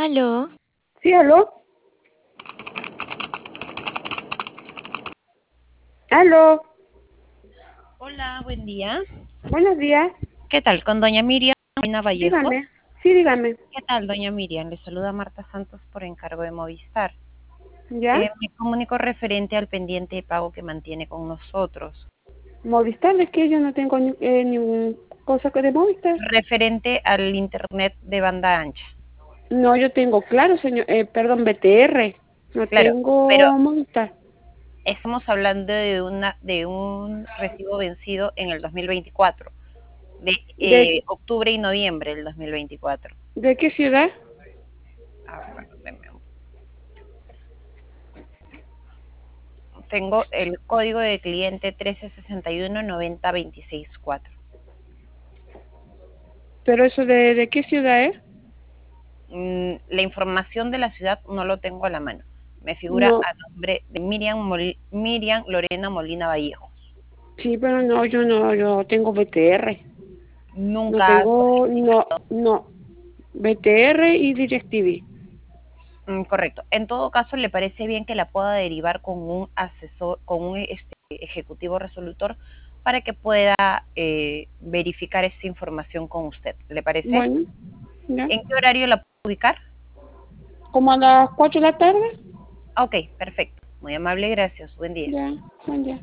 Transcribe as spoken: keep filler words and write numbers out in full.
¿Aló? Sí, aló. Aló. Hola, buen día. Buenos días. ¿Qué tal? Con doña Miriam Molina Vallejos. Dígame. Sí, dígame. ¿Qué tal, doña Miriam? Le saluda Marta Santos por encargo de Movistar. ¿Ya? Eh, me comunico referente al pendiente de pago que mantiene con nosotros. Movistar, es que yo no tengo ni, eh, ningún cosa que de Movistar. Referente al internet de banda ancha. No, yo tengo, claro, señor, eh, perdón, B T R. No Claro, pero tengo Movistar. estamos hablando de una de un recibo vencido en el dos mil veinticuatro, de ¿De, eh, octubre y noviembre del dos mil veinticuatro. de qué ciudad? Ah, bueno, deme un- Tengo el código de cliente trece sesenta y uno noventa veintiséis cuatro. Pero eso de, de qué ciudad es? Mm, la información de la ciudad no lo tengo a la mano. Me figura No, a nombre de Miriam, Mol- Miriam Lorena Molina Vallejos. sí, pero no, yo no, yo tengo B T R. No Nunca ha tengo, no, solicitado. no. B T R y DirecTV. Mm, correcto. En todo caso, ¿le parece bien que la pueda derivar con un asesor, con un este, ejecutivo resolutor para que pueda eh, verificar esta información con usted? ¿Le parece? Bueno, ya. ¿En qué horario la puedo ubicar? Como a las cuatro de la tarde. Ok, perfecto. Muy amable, gracias. Buen día. Ya, buen día.